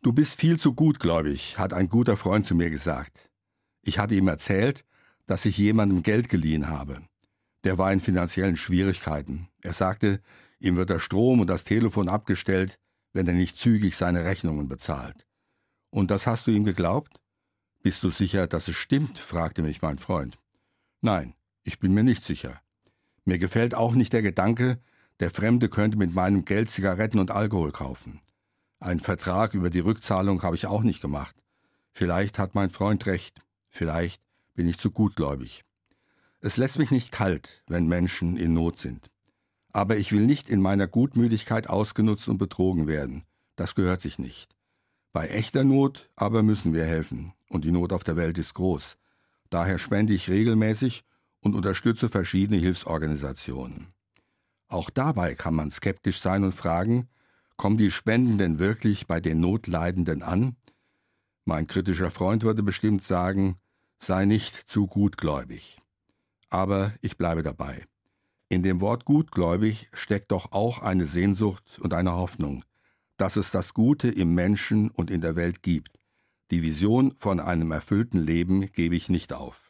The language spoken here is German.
Du bist viel zu gutgläubig, hat ein guter Freund zu mir gesagt. Ich hatte ihm erzählt, dass ich jemandem Geld geliehen habe. Der war in finanziellen Schwierigkeiten. Er sagte, ihm wird der Strom und das Telefon abgestellt, wenn er nicht zügig seine Rechnungen bezahlt. Und das hast du ihm geglaubt? Bist du sicher, dass es stimmt? Fragte mich mein Freund. Nein, ich bin mir nicht sicher. Mir gefällt auch nicht der Gedanke, der Fremde könnte mit meinem Geld Zigaretten und Alkohol kaufen. Einen Vertrag über die Rückzahlung habe ich auch nicht gemacht. Vielleicht hat mein Freund recht. Vielleicht bin ich zu gutgläubig. Es lässt mich nicht kalt, wenn Menschen in Not sind. Aber ich will nicht in meiner Gutmütigkeit ausgenutzt und betrogen werden. Das gehört sich nicht. Bei echter Not aber müssen wir helfen. Und die Not auf der Welt ist groß. Daher spende ich regelmäßig und unterstütze verschiedene Hilfsorganisationen. Auch dabei kann man skeptisch sein und fragen, kommen die Spenden denn wirklich bei den Notleidenden an? Mein kritischer Freund würde bestimmt sagen, sei nicht zu gutgläubig. Aber ich bleibe dabei. In dem Wort gutgläubig steckt doch auch eine Sehnsucht und eine Hoffnung, dass es das Gute im Menschen und in der Welt gibt. Die Vision von einem erfüllten Leben gebe ich nicht auf.